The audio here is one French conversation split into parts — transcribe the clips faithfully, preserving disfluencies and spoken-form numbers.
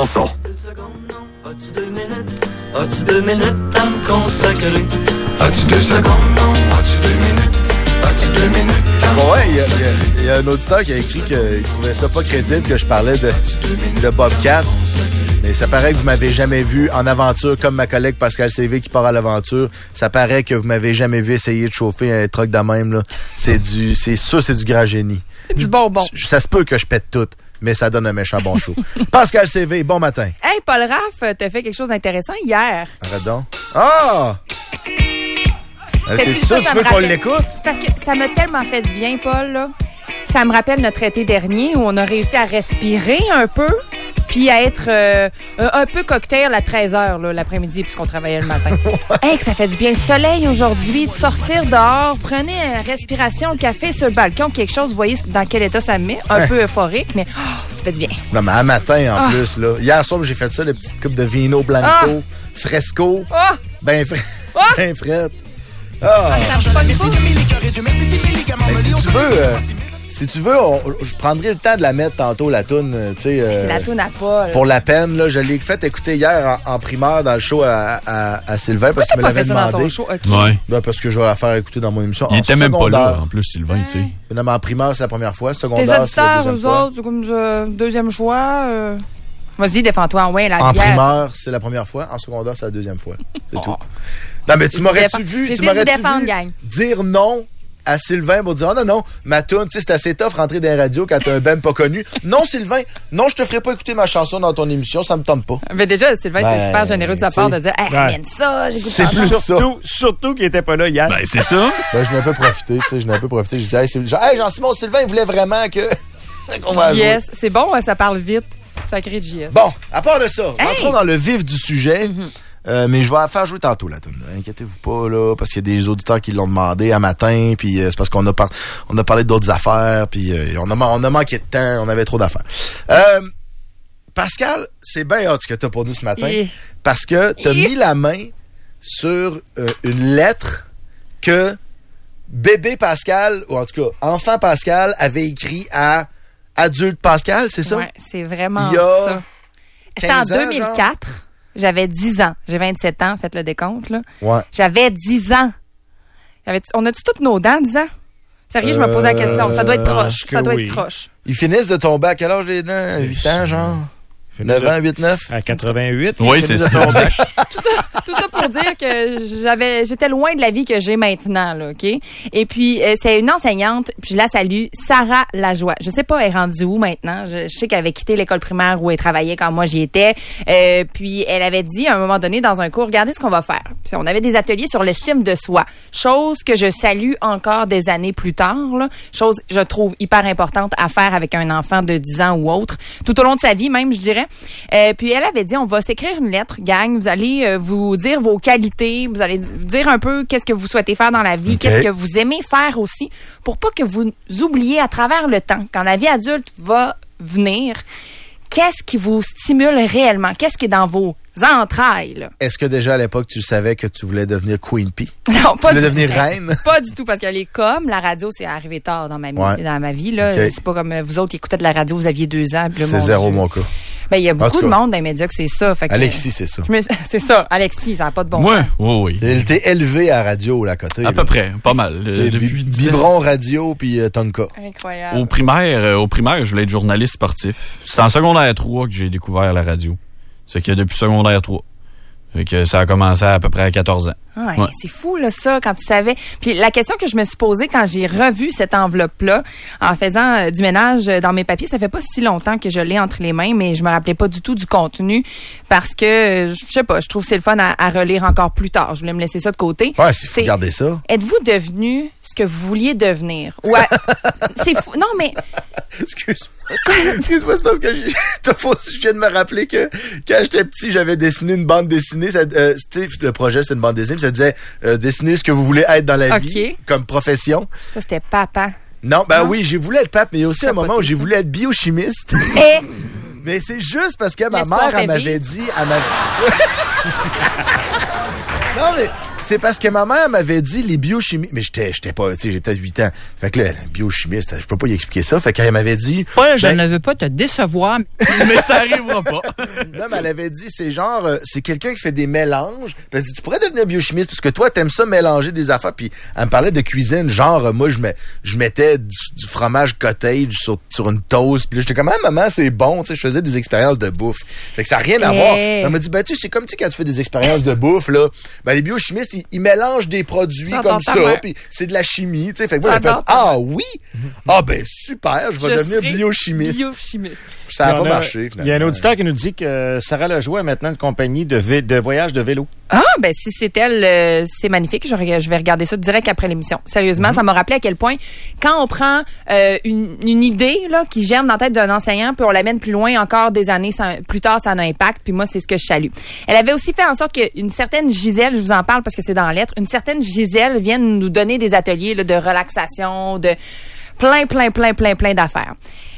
chanson. As-tu deux minutes? As-tu deux minutes à me consacrer? As-tu deux secondes? Non. As-tu deux minutes? As-tu deux minutes à me Bon, ouais, il y, y, y a un auditeur qui a écrit qu'il trouvait ça pas crédible que je parlais de, de Bobcat. Mais ça paraît que vous m'avez jamais vu en aventure, comme ma collègue Pascal C V qui part à l'aventure. Ça paraît que vous m'avez jamais vu essayer de chauffer un truck de même, là. C'est du, c'est ça, c'est du grand génie. C'est du bonbon. Ça se peut que je pète tout, mais ça donne un méchant bon show. Pascal C V, bon matin. Hey, Paul Raff, t'as fait quelque chose d'intéressant hier. Arrête donc. Ah! C'est T'es ça, sûr, ça tu me veux qu'on rappelle- l'écoute? C'est parce que ça m'a tellement fait du bien, Paul, là. Ça me rappelle notre été dernier où on a réussi à respirer un peu puis à être euh, un peu cocktail à treize heures là, l'après-midi puisqu'on travaillait le matin. Hey, que ça fait du bien. Le soleil aujourd'hui, sortir dehors, prenez une respiration, le café sur le balcon, quelque chose, vous voyez dans quel état ça me met. Un Hein. peu euphorique, mais oh, ça fait du bien. Non, mais à matin, en Ah. plus, là. Hier soir, j'ai fait ça, la petite coupe de vino blanco, Ah. fresco, Oh! ben frais. Ah. Ben frette. Ah. Ça me pogne pas. Mais si tu veux, euh, si tu veux, on- je prendrai le temps de la mettre tantôt, la toune, euh, tu sais. euh, C'est la toune à Paul. Pour la peine, là, je l'ai fait écouter hier en, en primaire dans le show à, à, à Sylvain parce qu'il me T'as pas l'avait fait ça dans demandé. ton show? OK. Ouais. Ben, parce que je vais la faire écouter dans mon émission. Il en était même pas là, secondaire. en plus, Sylvain, tu sais. Non, mais en primaire, c'est la première fois. Tes Secondaire, c'est la auditeurs, deuxième eux fois. autres, c'est comme euh, deuxième choix. euh. Vas-y, défends-toi. Ouais, la En bière. primaire, c'est la première fois. En secondaire, c'est la deuxième fois. C'est tout. Non, mais tu J'ai m'aurais-tu défend- vu, j'ai tu essayé de vous m'aurais-tu défendre, vu gang. dire non à Sylvain pour dire, oh non, non, ma toune, tu sais, c'est assez tough rentrer dans les radios quand t'as un band pas connu. Non, Sylvain, non, je te ferai pas écouter ma chanson dans ton émission, ça me tente pas. Mais déjà, Sylvain, Ben, c'était super généreux de sa part de dire, hey, Ouais. ramène ça, j'écoute C'est ça. plus ça. Surtout, surtout qu'il était pas là hier. Ben, c'est ça. Ben, je n'ai un peu profité, tu sais, je n'ai un peu profité. J'ai dit, hey, Syl- genre, hey, Jean-Simon, Sylvain, il voulait vraiment que. qu'on va J jouer. S. C'est bon, hein, ça parle vite. Sacré de J S. Bon, à part de ça, Hey! entrons dans le vif du sujet. Euh, mais je vais la faire jouer tantôt, la tune. Inquiétez-vous pas, là, parce qu'il y a des auditeurs qui l'ont demandé à matin, puis euh, c'est parce qu'on a, par- on a parlé d'autres affaires, puis euh, on, a, man- on a manqué de temps, on avait trop d'affaires. Euh, Pascal, c'est bien hot ce que t'as pour nous ce matin, Et- parce que t'as Et- mis la main sur euh, une lettre que bébé Pascal, ou en tout cas, enfant Pascal, avait écrit à adulte Pascal, c'est ça? Ouais, c'est vraiment Il y a ça. C'était en quinze ans, deux mille quatre. J'avais dix ans. J'ai vingt-sept ans, faites le décompte, là. Ouais. J'avais dix ans. J'avais- On a-tu toutes nos dents, dix ans? Sérieux, je me posais la question. Ça doit être Euh, proche. que Ça doit oui. être proche. Ils finissent de tomber à quel âge les dents? huit ans, genre? neuf ans, huit, neuf? À quatre-vingt-huit. Oui, il c'est finit ça. de tomber. Tout ça pour dire que j'avais, j'étais loin de la vie que j'ai maintenant, là, OK? Et puis, euh, c'est une enseignante, puis je la salue, Sarah Lajoie. Je sais pas, elle est rendue où maintenant? Je, je sais qu'elle avait quitté l'école primaire où elle travaillait quand moi j'y étais. Euh, puis, elle avait dit, à un moment donné, dans un cours, regardez ce qu'on va faire. Puis, on avait des ateliers sur l'estime de soi. Chose que je salue encore des années plus tard, là. Chose, je trouve, hyper importante à faire avec un enfant de dix ans ou autre. Tout au long de sa vie, même, je dirais. Euh, puis, elle avait dit, on va s'écrire une lettre, gang. Vous allez euh, vous dire vos qualités, vous allez dire un peu qu'est-ce que vous souhaitez faire dans la vie, OK. qu'est-ce que vous aimez faire aussi, pour pas que vous oubliez à travers le temps, quand la vie adulte va venir, qu'est-ce qui vous stimule réellement, qu'est-ce qui est dans vos entrailles. Là. Est-ce que déjà à l'époque, tu savais que tu voulais devenir Queen Bee? Non, Tu pas voulais du devenir tout. reine? Pas du tout, parce que les coms, la radio, c'est arrivé tard dans ma, mi- Ouais. dans ma vie. Là. OK. C'est pas comme euh, vous autres qui écoutez de la radio, vous aviez deux ans. puis là, C'est mon zéro Dieu. mon cas. Ben, il y a En beaucoup tout de cas. monde dans les médias que c'est ça. Fait que, Alexis, c'est ça. je me- c'est ça, Alexis, ça n'a pas de bon Ouais, sens. oui, oui. Elle était élevée à radio, là, à côté. À là. peu près, pas mal. Tu Euh, sais, depuis bi- dix ans. Biberon radio puis euh, Tonka. Incroyable. Au primaire, euh, au primaire, je voulais être journaliste sportif. C'est en secondaire trois que j'ai découvert la radio. C'est que depuis secondaire trois. Fait que ça a commencé à peu près à quatorze ans. Ouais, Ouais. C'est fou, là, ça, quand tu savais. Puis la question que je me suis posée quand j'ai revu cette enveloppe-là, en faisant euh, du ménage dans mes papiers, ça fait pas si longtemps que je l'ai entre les mains, mais je me rappelais pas du tout du contenu parce que, euh, je sais pas, je trouve que c'est le fun à, à relire encore plus tard. Je voulais me laisser ça de côté. Ouais, s'il faut C'est- garder ça. Êtes-vous devenu ce que vous vouliez devenir? Ouais. C'est fou. Non, mais Excuse-moi. Excuse-moi, c'est parce que j'ai- t'as faux- je viens de me rappeler que quand j'étais petit, j'avais dessiné une bande dessinée. Ça, euh, tu sais, le projet, c'était une bande dessinée, puis ça disait euh, dessiner ce que vous voulez être dans la OK. vie comme profession. ça, c'était papa. Non, ben Non? oui, j'ai voulu être pape, mais il y a aussi un moment où j'ai ça. voulu être biochimiste. Et Mais c'est juste parce que ma L'espoir mère, elle fait m'avait vivre. dit, elle m'avait... Non, mais c'est parce que ma mère m'avait dit les biochimistes. Mais j'étais, j'étais pas, tu sais, j'ai peut-être huit ans. Fait que là, biochimiste, je peux pas y expliquer ça. Fait qu'elle m'avait dit. Ouais, je ben, ne veux pas te décevoir. Mais ça arrivera pas. non, mais elle avait dit, c'est genre, euh, c'est quelqu'un qui fait des mélanges. Puis elle dit, tu pourrais devenir biochimiste parce que toi, t'aimes ça mélanger des affaires. Puis elle me parlait de cuisine, genre, euh, moi, je, mets, je mettais du, du fromage cottage sur, sur une toast. Puis là, j'étais comme, ah, maman, c'est bon. Tu sais, je faisais des expériences de bouffe. Fait que ça n'a rien à Hey. voir. Elle m'a dit, ben, tu sais, c'est comme, tu sais, quand tu fais des expériences de bouffe, là, ben, les biochimistes, ils, ils mélangent des produits J'entends comme ta ça. mère. Puis c'est de la chimie, tu sais. Fait que moi, j'ai fait, J'adore ta ah oui? Ah, ben, super, je vais Je devenir serai biochimiste. Biochimiste. Ça n'a Puis pas on a- marché, finalement. Il y a un auditeur qui nous dit que Sarah Lajoie a maintenant une compagnie de, vé- de voyage de vélo. Ah, ben si c'est elle, euh, c'est magnifique. Je, reg- je vais regarder ça direct après l'émission. Sérieusement, ça m'a rappelé à quel point, quand on prend euh, une, une idée là qui germe dans la tête d'un enseignant, puis on l'amène plus loin encore des années ça- plus tard, ça a un impact. Puis moi, c'est ce que je salue. Elle avait aussi fait en sorte qu'une certaine Gisèle, je vous en parle parce que c'est dans la lettre, une certaine Gisèle vienne nous donner des ateliers là, de relaxation, de plein, plein, plein, plein, plein d'affaires.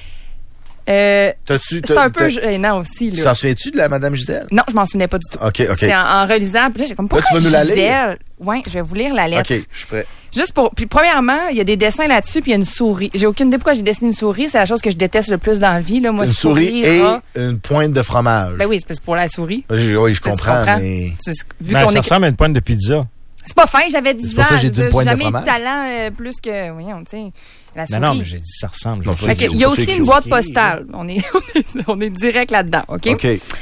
Euh, T'as-tu, c'est t'as- un peu t'as- gênant aussi. Tu Là. t'en souviens-tu de la Madame Gisèle? Non, je m'en souvenais pas du tout. OK, OK. C'est en, en relisant. Puis là, j'ai comme, Là, tu pourquoi vas nous la lire? Gisèle? Oui, je vais vous lire la lettre. OK, je suis prêt. Juste pour. Puis, premièrement, il y a des dessins là-dessus, puis il y a une souris. J'ai aucune idée pourquoi j'ai dessiné une souris. C'est la chose que je déteste le plus dans la vie. Là. Moi, Une souris et rat. une pointe de fromage. Ben oui, c'est parce que pour la souris. Oui, oui, je Tu comprends, comprends? mais... C'est- Vu Ben, qu'on ça est. ressemble à une pointe de pizza. C'est pas fin, j'avais dix C'est pour ans. ça que j'ai dit une J'ai pointe de jamais eu de fromage. talent euh, plus que. Voyons, tu sais. La souris. Non, non, mais j'ai dit ça ressemble. Non, j'ai ça, pas OK, dit- c'est il y a cute. aussi C'est une cute. boîte postale. On est, on est, on est direct là-dedans, OK? OK.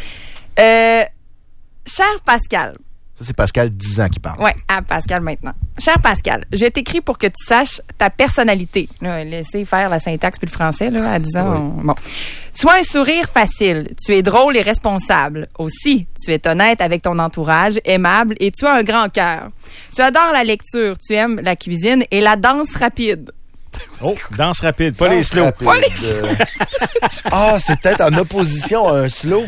Euh, cher Pascal. Ça, c'est Pascal, dix ans, qui parle. Ouais, à Pascal maintenant. Cher Pascal, je t'écris pour que tu saches ta personnalité. Là, laissez faire la syntaxe puis le français là, à dix ans. Oui. on- bon. Tu as un sourire facile, tu es drôle et responsable. Aussi, tu es honnête avec ton entourage, aimable et tu as un grand cœur. Tu adores la lecture, tu aimes la cuisine et la danse rapide. Oh, danse rapide, pas les Danse slow. rapide. Pas les Euh, Ah, c'est peut-être en opposition à un slow.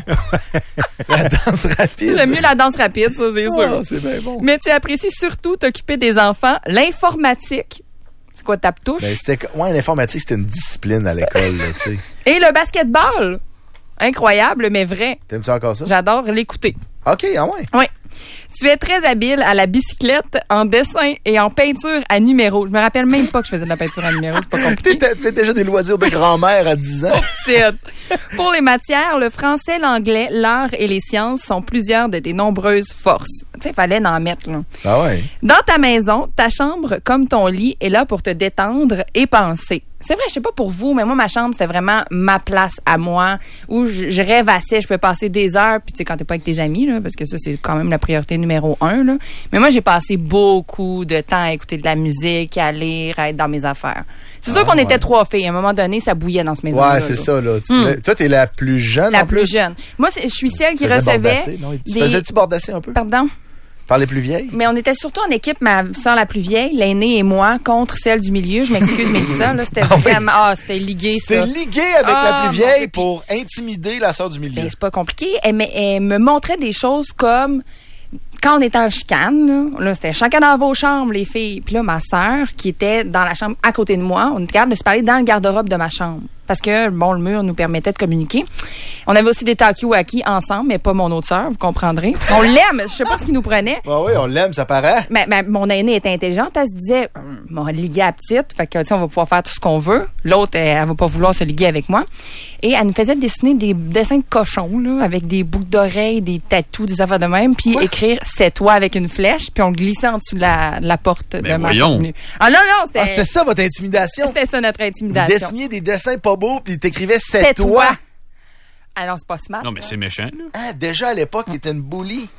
La danse rapide. J'aime mieux la danse rapide, ça c'est sûr. Ah, c'est bien bon. Mais tu apprécies surtout t'occuper des enfants, l'informatique. C'est quoi ta touche? Ben, c'était, ouais, l'informatique, c'était une discipline à l'école, là, tu sais. Et le basketball. Incroyable, mais vrai. T'aimes-tu encore ça? J'adore l'écouter. OK, ah ouais. Oui. Tu es très habile à la bicyclette, en dessin et en peinture à numéro. Je me rappelle même pas que je faisais de la peinture à numéro. C'est pas compliqué. T'as fait déjà des loisirs de grand-mère à dix ans. C'est hot. Pour les matières, le français, l'anglais, l'art et les sciences sont plusieurs de tes nombreuses forces. Tu sais, il fallait en mettre, là. Ah ouais. Dans ta maison, ta chambre, comme ton lit, est là pour te détendre et penser. C'est vrai, je sais pas pour vous, mais moi, ma chambre, c'était vraiment ma place à moi, où je, je rêvassais, je pouvais passer des heures, puis tu sais, quand t'es pas avec tes amis, là, parce que ça, c'est quand même la priorité numéro un, là. Mais moi, j'ai passé beaucoup de temps à écouter de la musique, à lire, à être dans mes affaires. C'est sûr Ah, qu'on ouais. était trois filles. À un moment donné, ça bouillait dans ce maison-là. Ouais, c'est là. ça, là. Tu Hmm. voulais- Toi, t'es la plus jeune, La en plus jeune. Moi, c'est- je suis celle qui Tu faisais recevait bordasser, non? Tu des... faisais-tu bordasser un peu? Pardon? Par les plus vieilles? Mais on était surtout en équipe, ma soeur la plus vieille, l'aînée et moi, contre celle du milieu. Je m'excuse, mais ça, là, c'était Ah oui. vraiment... Ah, c'était ligué, ça. T'es ligué avec Ah, la plus mon vieille Dieu, pour intimider la sœur du milieu. Ben, c'est pas compliqué. Elle, me- elle me montrait des choses comme... Quand on était en chicane, là, là c'était chacun dans vos chambres, les filles. Puis là, ma sœur, qui était dans la chambre à côté de moi, on était capable de se parler dans le garde-robe de ma chambre. Parce que, bon, le mur nous permettait de communiquer. On avait aussi des talkie-walkie ensemble, mais pas mon autre sœur, vous comprendrez. On l'aime, je sais pas ce qui nous prenait. Ah oui, on l'aime, ça paraît. Mais, mais mon aînée était intelligente. Elle se disait, hum, on va liguer à la petite. Fait que, tu sais, on va pouvoir faire tout ce qu'on veut. L'autre, elle, elle va pas vouloir se liguer avec moi. Et elle nous faisait dessiner des dessins de cochons, là, avec des boucles d'oreilles, des tatous, des affaires de même. Puis écrire, c'est toi avec une flèche. Puis on le glissait en dessous de la, de la porte de ma voyons. tenue. Ah non, non, c'était, Ah, c'était ça, votre intimidation? c'était ça notre Vous intimidation. dessiniez des dessins pas beaux, puis t'écrivais « C'est c'est toi ». toi. Alors, c'est pas smart. Non, mais c'est méchant, là. Ah, déjà à l'époque, t'étais une bully.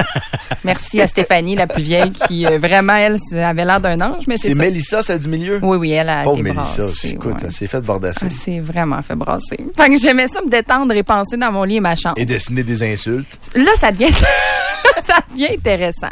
Merci à Stéphanie, la plus vieille, qui euh, vraiment, elle, avait l'air d'un ange, mais c'est C'est ça. Mélissa, celle du milieu. Oui, oui, elle a Pauvre été Mélissa, brassée, écoute, ouais. elle s'est fait bordasser. Elle s'est vraiment fait brasser. Fait que j'aimais ça me détendre et penser dans mon lit et ma chambre. Et dessiner des insultes. Là, ça devient, ça devient intéressant.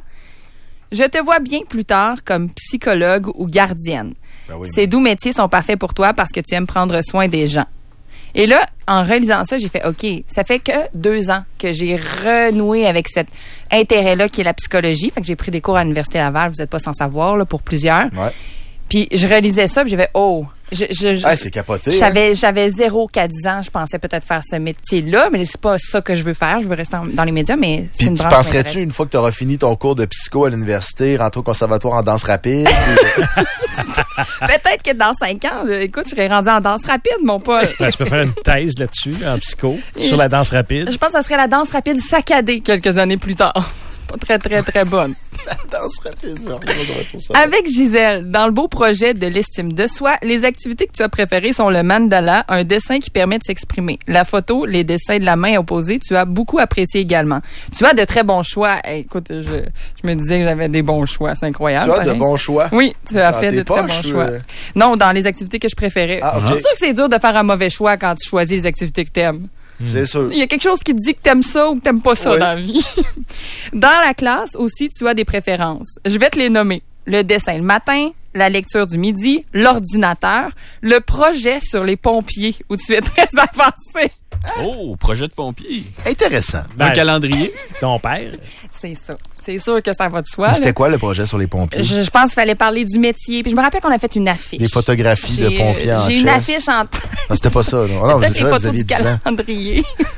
Je te vois bien plus tard comme psychologue ou gardienne. Ben oui, Ces doux métiers sont parfaits pour toi parce que tu aimes prendre soin des gens. Et là, en relisant ça, j'ai fait, OK, ça fait que deux ans que j'ai renoué avec cet intérêt-là qui est la psychologie. Fait que j'ai pris des cours à l'Université Laval, vous n'êtes pas sans savoir, là, pour plusieurs. Ouais. Puis je relisais ça, puis j'ai fait, oh, je, je, je, Ah, c'est capoté. J'avais, hein? j'avais zéro qu'à dix ans, je pensais peut-être faire ce métier-là, mais c'est pas ça que je veux faire. Je veux rester en- dans les médias, mais c'est Puis une tu branche qui penserais-tu, m'intéresse. une fois que tu auras fini ton cours de psycho à l'université, rentrer au conservatoire en danse rapide? Peut-être que dans cinq ans, je- écoute, je serais rendue en danse rapide, mon Paul. Ben, tu peux faire une thèse là-dessus, en psycho, Et sur je- la danse rapide. Je pense que ça serait la danse rapide saccadée quelques années plus tard. Pas très, très, très bonne. danse rapide, ça, on va retrouver ça. Avec Gisèle, dans le beau projet de l'estime de soi, les activités que tu as préférées sont le mandala, un dessin qui permet de s'exprimer. La photo, les dessins de la main opposée, tu as beaucoup apprécié également. Tu as de très bons choix. Hey, écoute, je, je me disais que j'avais des bons choix. C'est incroyable. Tu as de pareil. bons choix? Oui, tu as Dans fait tes de très poches, bons choix. euh? Non, dans les activités que je préférais. Ah, ok. C'est sûr que c'est dur de faire un mauvais choix quand tu choisis les activités que t'aimes. C'est sûr. Il y a quelque chose qui te dit que t'aimes ça ou que t'aimes pas ça Oui. dans la vie. Dans la classe aussi, tu as des préférences. Je vais te les nommer. Le dessin le matin, la lecture du midi, l'ordinateur, le projet sur les pompiers où tu es très avancé. Oh, projet de pompier. Intéressant. Ben, Un calendrier. Ton père. C'est ça. C'est sûr que ça va de soi. C'était là. quoi le projet sur les pompiers? Je, je pense qu'il fallait parler du métier. Puis je me rappelle qu'on a fait une affiche. Des photographies de J'ai, pompiers euh, en J'ai une chess. affiche en tête. Non, c'était pas ça. là. Ah non, Peut-être c'est les ça, vous photos aviez du dix ans. calendrier.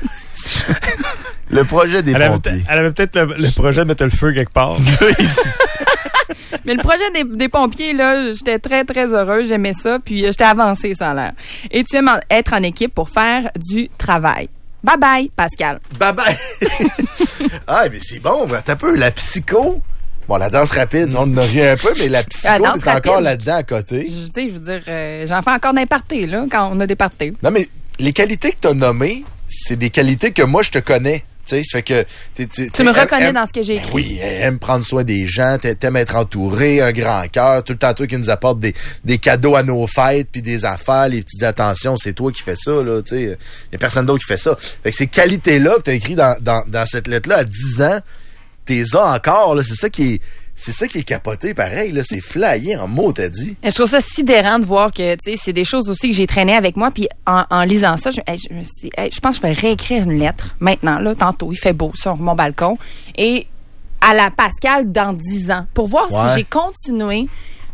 Le projet des Elle avait, pompiers. elle avait peut-être le, le projet de mettre le feu quelque part. Mais le projet des, des pompiers, là, j'étais très, très heureuse. J'aimais ça. Puis euh, j'étais avancée, ça a l'air. Et tu aimes en- être en équipe pour faire du travail. Bye bye, Pascal. Bye bye! Ah, mais c'est bon, t'as un peu la psycho. Bon, la danse rapide, on en revient un peu, mais la psycho, La danse t'es encore rapide. là-dedans à côté. Je, tu sais, je veux dire, euh, j'en fais encore d'un party, là, quand on a des parties. Non, mais les qualités que t'as nommées, c'est des qualités que moi, je te connais. Tu sais, ça fait que... t'es- t'es- Tu me t'es- reconnais aime- dans ce que j'ai Ben écrit. oui, aime prendre soin des gens, t'a- t'aimes être entouré, un grand cœur, tout le temps toi qui nous apporte des, des cadeaux à nos fêtes, puis des affaires, les petites attentions, c'est toi qui fais ça, là, tu sais. Y a personne d'autre qui fait ça. Fait que ces qualités-là que t'as écrit dans, dans, dans cette lettre-là à dix ans, t'es as encore, là, c'est ça qui est... C'est ça qui est capoté, pareil, là. C'est flyé en mots, t'as dit. Et je trouve ça sidérant de voir que, tu sais, c'est des choses aussi que j'ai traînées avec moi. Puis en, en lisant ça, je, hey, je, me suis dit, hey, je pense que je vais réécrire une lettre maintenant, là, tantôt. Il fait beau sur mon balcon. Et à la Pascal dans dix ans, pour voir Ouais. si j'ai continué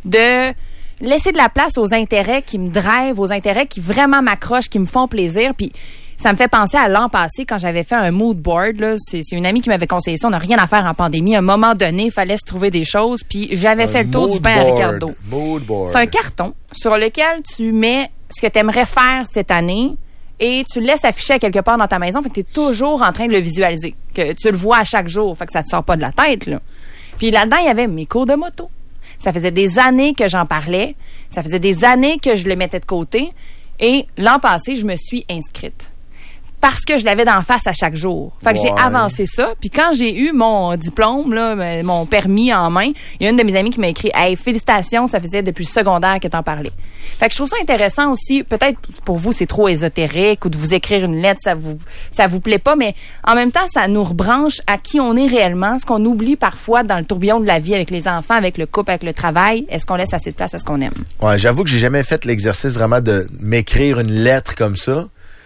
de laisser de la place aux intérêts qui me drivent, aux intérêts qui vraiment m'accrochent, qui me font plaisir. Puis ça me fait penser à l'an passé quand j'avais fait un mood board. Là. C'est, c'est une amie qui m'avait conseillé ça. On n'a rien à faire en pandémie. À un moment donné, il fallait se trouver des choses. Puis j'avais fait le tour du Mood pain à board. Ricardo. Mood board. C'est un carton sur lequel tu mets ce que tu aimerais faire cette année et tu le laisses afficher à quelque part dans ta maison. Fait que tu es toujours en train de le visualiser. Que tu le vois à chaque jour. Fait que ça te sort pas de la tête, là. Puis là-dedans, il y avait mes cours de moto. Ça faisait des années que j'en parlais. Ça faisait des années que je le mettais de côté. Et l'an passé, je me suis inscrite. Parce que je l'avais d'en face à chaque jour. Fait que j'ai Ouais. avancé ça. Puis quand j'ai eu mon diplôme, là, ben, mon permis en main, il y a une de mes amies qui m'a écrit « Hey, félicitations, ça faisait depuis le secondaire que t'en parlais. » Fait que je trouve ça intéressant aussi. Peut-être pour vous, c'est trop ésotérique ou de vous écrire une lettre, ça vous ça vous plaît pas. Mais en même temps, ça nous rebranche à qui on est réellement. Ce qu'on oublie parfois dans le tourbillon de la vie avec les enfants, avec le couple, avec le travail. Est-ce qu'on laisse assez de place à ce qu'on aime? Ouais, j'avoue que j'ai jamais fait l'exercice vraiment de m'écrire une lettre comme ça.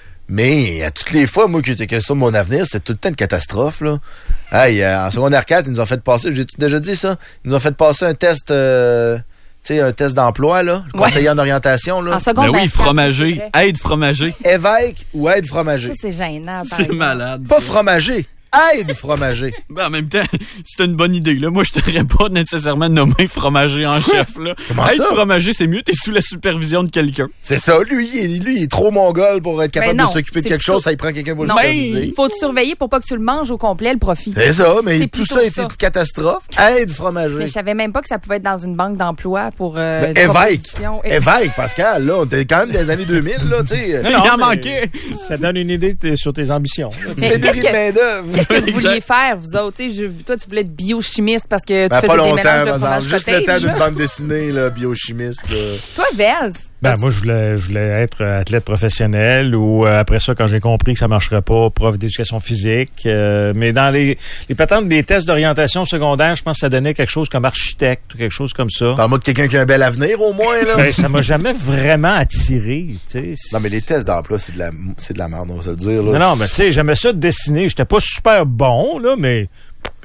Mais à toutes les fois, moi, qui étais question de mon avenir, c'était tout le temps une catastrophe, là. Hey, euh, en secondaire quatre, ils nous ont fait passer, j'ai déjà dit ça, ils nous ont fait passer un test, euh, tu sais, un test d'emploi, là, le Ouais. conseiller en orientation, là. En secondaire Ben oui, quatre, fromager. c'est vrai. Aide fromager. Évêque ou aide fromager? Ça, c'est gênant. par C'est exemple. malade. Pas ça. fromager, aide fromager. Ben, en même temps, c'est une bonne idée. Là. Moi, je t'aurais pas nécessairement nommé fromager en chef. Là. Comment Être ça? fromager, c'est mieux, t'es sous la supervision de quelqu'un. C'est ça, lui, il est, lui, il est trop mongol pour être capable Ben non, de s'occuper de c'est quelque chose, plutôt- ça il prend quelqu'un pour le Non, superviser. il faut te surveiller pour pas que tu le manges au complet, le profit. C'est ça, mais C'est tout plutôt ça était ça. une catastrophe. Aide fromager. Mais je savais même pas que ça pouvait être dans une banque d'emploi pour euh, Ben, des évêque. propositions. Et- Évêque, Pascal, là, on était quand même des années deux mille, là, tu sais. Non, non, Il en mais manquait. Ça donne une idée de- sur tes ambitions. là. Mais Pénurie qu'est-ce de que- main-d'œuvre. Qu'est-ce que vous Exact. vouliez faire, vous autres? Tu sais, je- toi, tu voulais être biochimiste parce que tu Ben, faisais pas des longtemps, mélanges de par exemple. fromage Juste le cottage. temps d'une bande dessinée, là, biochimiste. là. Toi, Vels, Ben, moi, je voulais, je voulais être athlète professionnel ou euh, après ça, quand j'ai compris que ça marcherait pas, prof d'éducation physique. euh, mais dans les, les patentes des tests d'orientation secondaire, je pense que ça donnait quelque chose comme architecte ou quelque chose comme ça. Parle-moi de quelqu'un qui a un bel avenir, au moins, là. Ben, ça m'a jamais vraiment attiré, tu sais. Non, mais les tests d'emploi, c'est de la, c'est de la merde, on va se le dire, là. Non, non, mais tu sais, j'aimais ça de dessiner. J'étais pas super bon, là, mais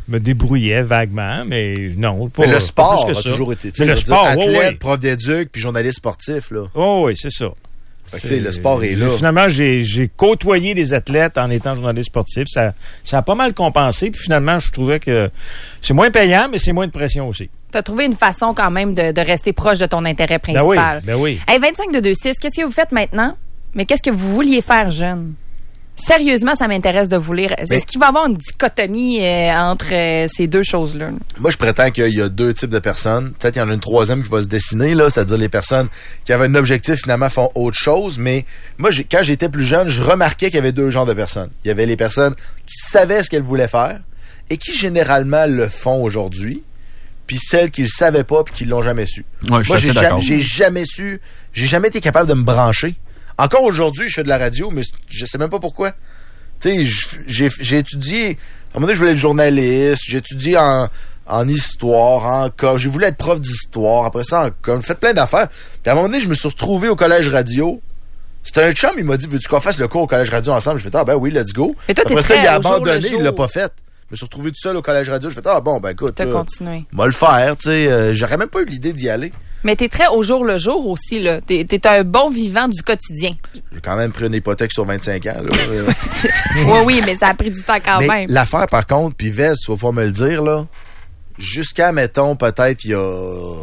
me débrouillais vaguement, mais non, pas, mais le sport pas plus que a ça. toujours été, Mais le sport, athlète, oui, oui. prof d'éduc, puis journaliste sportif, là. Oh oui, c'est ça. Fait que, tu sais, le sport est là. Finalement, j'ai, j'ai côtoyé des athlètes en étant journaliste sportif. Ça, ça a pas mal compensé. Puis finalement, je trouvais que c'est moins payant, mais c'est moins de pression aussi. Tu as trouvé une façon quand même de, de rester proche de ton intérêt principal. Ben oui, ben oui. Hey, vingt-cinq de deux six, qu'est-ce que vous faites maintenant? Mais qu'est-ce que vous vouliez faire jeune? Sérieusement, ça m'intéresse de vous lire. Mais, Est-ce qu'il va y avoir une dichotomie euh, entre euh, ces deux choses-là? Moi, je prétends qu'il y a deux types de personnes. Peut-être qu'il y en a une troisième qui va se dessiner, là, c'est-à-dire les personnes qui avaient un objectif, finalement, font autre chose. Mais moi, j'ai, quand j'étais plus jeune, je remarquais qu'il y avait deux genres de personnes. Il y avait les personnes qui savaient ce qu'elles voulaient faire et qui, généralement, le font aujourd'hui. Puis celles qui le savaient pas puis qui l'ont jamais su. Ouais, je moi, suis j'ai assez jamais, j'ai jamais su, j'ai jamais été capable de me brancher. Encore aujourd'hui, je fais de la radio, mais je sais même pas pourquoi. Tu sais, j'ai, j'ai étudié, à un moment donné, je voulais être journaliste, j'ai étudié en, en histoire, en com, j'ai voulu être prof d'histoire, après ça en com, j'ai fait plein d'affaires. Puis à un moment donné, je me suis retrouvé au collège radio. C'était un chum, il m'a dit, veux-tu qu'on fasse le cours au collège radio ensemble? Je fais, ah ben oui, let's go. Mais toi, t'es après ça, très il a au jour abandonné, le jour. il l'a pas fait. Je me suis retrouvé tout seul au collège radio, je fais, ah bon, ben écoute, T'as là, continué. moi le faire, tu sais, euh, j'aurais même pas eu l'idée d'y aller. Mais t'es très au jour le jour aussi, là. T'es, t'es un bon vivant du quotidien. J'ai quand même pris une hypothèque sur vingt-cinq ans, là. Oui, oui, mais ça a pris du temps quand Mais même. l'affaire, par contre, puis Vez, tu vas pouvoir me le dire, là, jusqu'à, mettons, peut-être il y a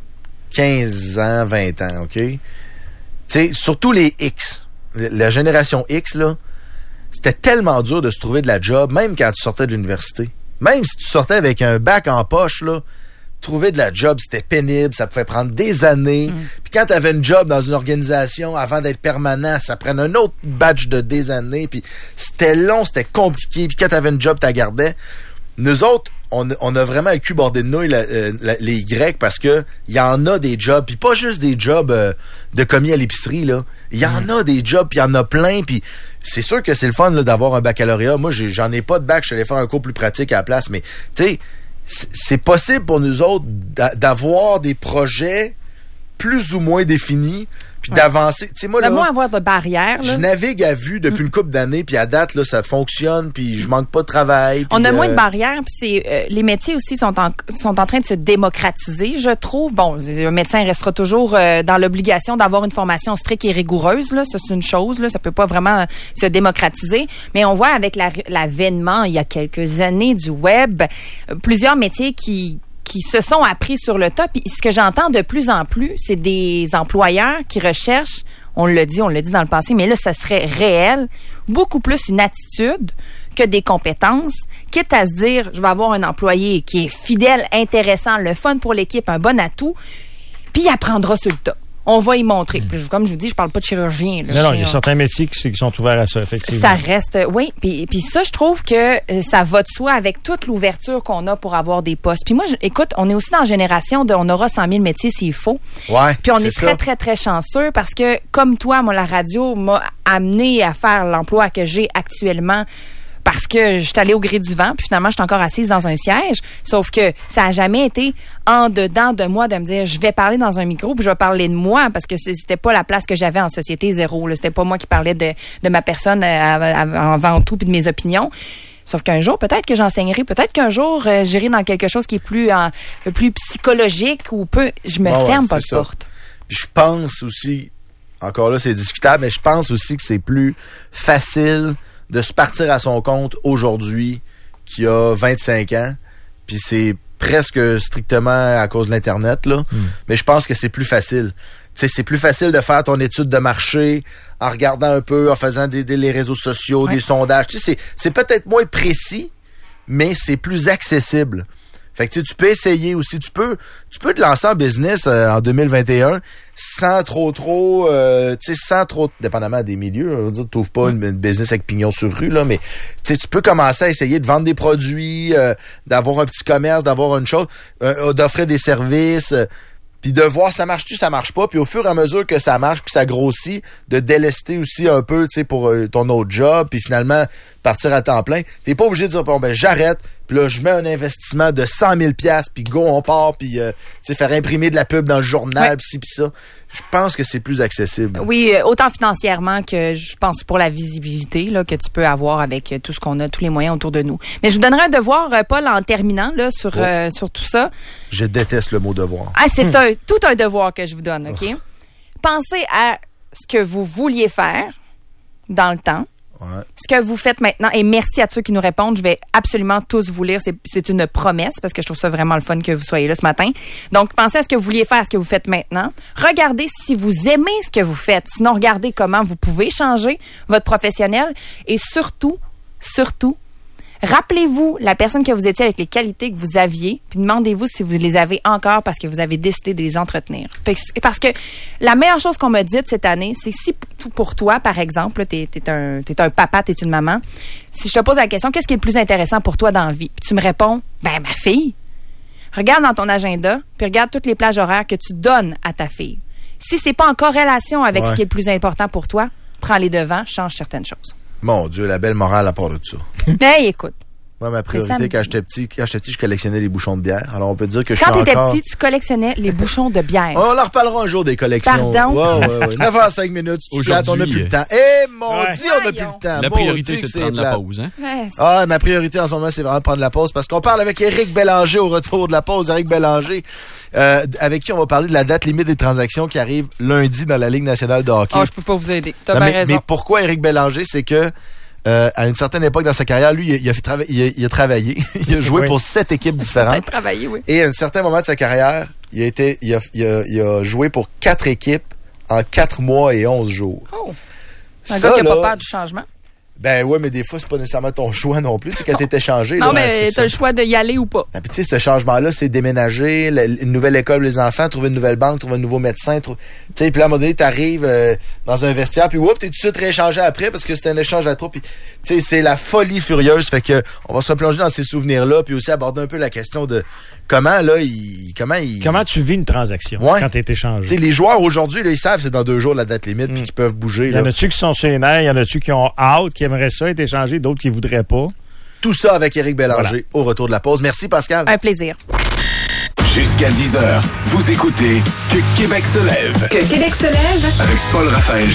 quinze ans, vingt ans, OK? Tu sais, surtout les X, la génération X, là, c'était tellement dur de se trouver de la job, même quand tu sortais de l'université. Même si tu sortais avec un bac en poche, là, trouver de la job, c'était pénible, ça pouvait prendre des années. Mm. Puis quand tu avais une job dans une organisation, avant d'être permanent, ça prenait un autre batch de des années. Puis c'était long, c'était compliqué. Puis quand tu avais une job, tu la gardais. Nous autres, on, on a vraiment le cul bordé de nouilles, la, la, les Y, parce que il y en a des jobs, puis pas juste des jobs euh, de commis à l'épicerie, là. Il y en mm. a des jobs, puis il y en a plein, puis c'est sûr que c'est le fun là, d'avoir un baccalauréat. Moi, j'ai, j'en ai pas de bac, je suis allé faire un cours plus pratique à la place, mais tu sais, c'est possible pour nous autres d'avoir des projets plus ou moins définis, puis ouais. d'avancer. Tu sais, moi, de là, moins avoir de barrières. Là. Je navigue à vue depuis mm. une couple d'années, puis à date, là, ça fonctionne, puis je manque pas de travail. On a euh... moins de barrières, puis c'est euh, les métiers aussi sont en sont en train de se démocratiser, je trouve. Bon, un médecin restera toujours euh, dans l'obligation d'avoir une formation stricte et rigoureuse, là, ça c'est une chose, là, ça peut pas vraiment euh, se démocratiser, mais on voit avec la, l'avènement il y a quelques années du web, euh, plusieurs métiers qui qui se sont appris sur le tas. Puis ce que j'entends de plus en plus, c'est des employeurs qui recherchent, on l'a dit, on l'a dit dans le passé, mais là, ça serait réel, beaucoup plus une attitude que des compétences, quitte à se dire, je vais avoir un employé qui est fidèle, intéressant, le fun pour l'équipe, un bon atout, puis il apprendra sur le tas. On va y montrer. Mmh. Comme je vous dis, je parle pas de chirurgien. Là, non, non, il y a certains métiers qui, qui sont ouverts à ça, effectivement. Ça reste, oui. Puis, puis ça, je trouve que euh, ça va de soi avec toute l'ouverture qu'on a pour avoir des postes. Puis moi, je, écoute, on est aussi dans la génération de, on aura cent mille métiers s'il faut. Ouais. Puis on est, est très, très, très chanceux parce que, comme toi, moi, la radio m'a amené à faire l'emploi que j'ai actuellement. Parce que je suis allée au gré du vent, puis finalement, je suis encore assise dans un siège. Sauf que ça a jamais été en dedans de moi de me dire, je vais parler dans un micro, puis je vais parler de moi, parce que c'était pas la place que j'avais en société zéro. Là. C'était pas moi qui parlais de, de ma personne avant tout, puis de mes opinions. Sauf qu'un jour, peut-être que j'enseignerai, peut-être qu'un jour, euh, j'irai dans quelque chose qui est plus, euh, plus psychologique ou peu. Je me bon, ferme ouais, pas de ça. porte. Puis je pense aussi, encore là, c'est discutable, mais je pense aussi que c'est plus facile de se partir à son compte aujourd'hui qu'il y a vingt-cinq ans. Puis c'est presque strictement à cause de l'Internet, là. Mm. Mais je pense que c'est plus facile. Tu sais, c'est plus facile de faire ton étude de marché en regardant un peu, en faisant des, des les réseaux sociaux, ouais. des sondages. Tu sais, c'est, c'est peut-être moins précis, mais c'est plus accessible. Fait que tu sais, tu peux essayer aussi, tu peux tu peux te lancer en business euh, en deux mille vingt et un sans trop trop euh, tu sais sans trop dépendamment des milieux, on va dire tu ouvres pas une, une business avec pignon sur rue là, mais tu sais tu peux commencer à essayer de vendre des produits, euh, d'avoir un petit commerce, d'avoir une chose, euh, d'offrir des services. Euh, puis de voir ça marche-tu, ça marche pas, puis au fur et à mesure que ça marche, puis ça grossit, de délester aussi un peu, tu sais, pour euh, ton autre job, puis finalement partir à temps plein. T'es pas obligé de dire, bon, ben j'arrête, puis là, je mets un investissement de cent mille dollars, puis go, on part, puis euh, tu sais, faire imprimer de la pub dans le journal, ouais. puis ci, puis ça. Je pense que c'est plus accessible. Oui, autant financièrement que je pense pour la visibilité là, que tu peux avoir avec tout ce qu'on a, tous les moyens autour de nous. Mais je vous donnerai un devoir, Paul, en terminant là, sur, oh. euh, sur tout ça. Je déteste le mot devoir. Ah, c'est hum. un, tout un devoir que je vous donne, OK? Oh. Pensez à ce que vous vouliez faire dans le temps. Ouais. Ce que vous faites maintenant, et merci à ceux qui nous répondent, je vais absolument tous vous lire, c'est, c'est une promesse parce que je trouve ça vraiment le fun que vous soyez là ce matin. Donc, pensez à ce que vous vouliez faire, ce que vous faites maintenant. Regardez si vous aimez ce que vous faites. Sinon, regardez comment vous pouvez changer votre professionnel et surtout, surtout, rappelez-vous la personne que vous étiez avec les qualités que vous aviez, puis demandez-vous si vous les avez encore parce que vous avez décidé de les entretenir. Parce que la meilleure chose qu'on m'a dite cette année, c'est si pour toi, par exemple, t'es, t'es, un, t'es un papa, t'es une maman, si je te pose la question, qu'est-ce qui est le plus intéressant pour toi dans la vie? Puis tu me réponds, ben ma fille. Regarde dans ton agenda, puis regarde toutes les plages horaires que tu donnes à ta fille. Si c'est pas en corrélation avec ouais. ce qui est le plus important pour toi, prends les devants, change certaines choses. Mon Dieu, la belle morale à part de ça. Hey, écoute. Moi, ma priorité, quand j'étais petit, quand j'étais petit, je collectionnais les bouchons de bière. Alors, on peut dire que je quand suis encore... Quand t'étais petit, tu collectionnais les bouchons de bière. On en reparlera un jour des collections. Pardon? Ouais, ouais, ouais. neuf heures cinq minutes, tu plates, on n'a plus le temps. Eh, mon ouais. Dieu, on n'a plus le temps. La priorité, c'est de prendre plate. la pause, hein? Ouais, ah, ma priorité en ce moment, c'est vraiment de prendre la pause parce qu'on parle avec Éric Bélanger au retour de la pause. Éric Bélanger, euh, avec qui on va parler de la date limite des transactions qui arrive lundi dans la Ligue nationale de hockey. Oh, je peux pas vous aider. T'as non, bien mais, raison. Mais pourquoi Éric Bélanger? C'est que Euh, à une certaine époque dans sa carrière, lui, il a, fait trava- il a, il a travaillé. il a joué oui. pour sept équipes différentes. Travaillé, oui. Et à un certain moment de sa carrière, il a, été, il a, il a, il a joué pour quatre équipes en quatre mois et onze jours. Oh! Un Ça, gars qui n'a pas peur du changement. Ben ouais, mais des fois, c'est pas nécessairement ton choix non plus. Tu sais, quand t'es échangé. non, là, mais t'as ça. Le choix de y aller ou pas. Ben, puis tu sais, ce changement-là, c'est déménager, la, une nouvelle école pour les enfants, trouver une nouvelle banque, trouver un nouveau médecin. Tu sais, puis là, à un moment donné, t'arrives euh, dans un vestiaire, puis oups, t'es tout de suite rééchangé après parce que c'était un échange à trop. Puis tu sais, c'est la folie furieuse. Fait que on va se replonger dans ces souvenirs-là, puis aussi aborder un peu la question de comment, là, il... Comment, il... comment tu vis une transaction ouais. quand t'es échangé? Tu sais, les joueurs aujourd'hui, là, ils savent c'est dans deux jours la date limite, mm. puis qu'ils peuvent bouger. Il y en a-tu qui sont sur les nerfs, il y en a-tu qui ont hâte, qui aimeraient ça être échangés, d'autres qui voudraient pas. Tout ça avec Éric Bélanger voilà. au retour de la pause. Merci, Pascal. Un plaisir. Jusqu'à dix heures, vous écoutez Que Québec se lève. Que Québec se lève. Avec Paul Raphaël